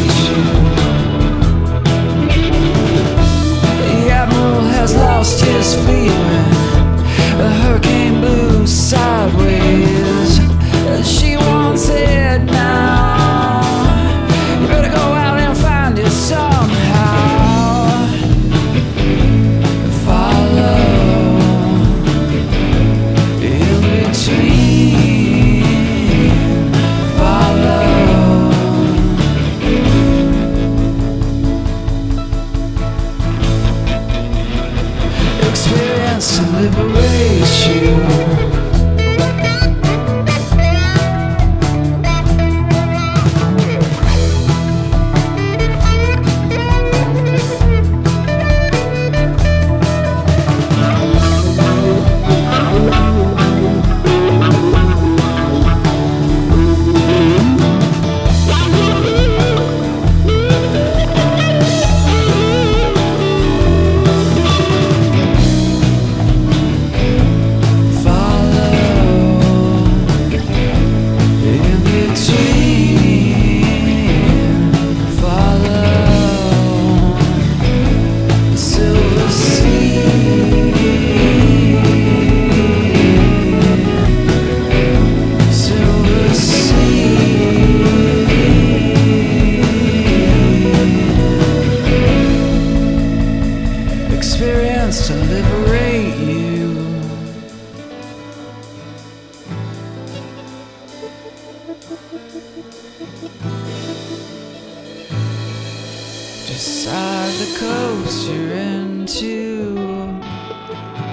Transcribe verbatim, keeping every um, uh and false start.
you. The admiral has lost his feeling. The hurricane blew sideways. She wants it now. You better go out and find it somehow. Follow in between. Follow. Experience to liberate you. Experience to liberate you. Decide the coast you're into.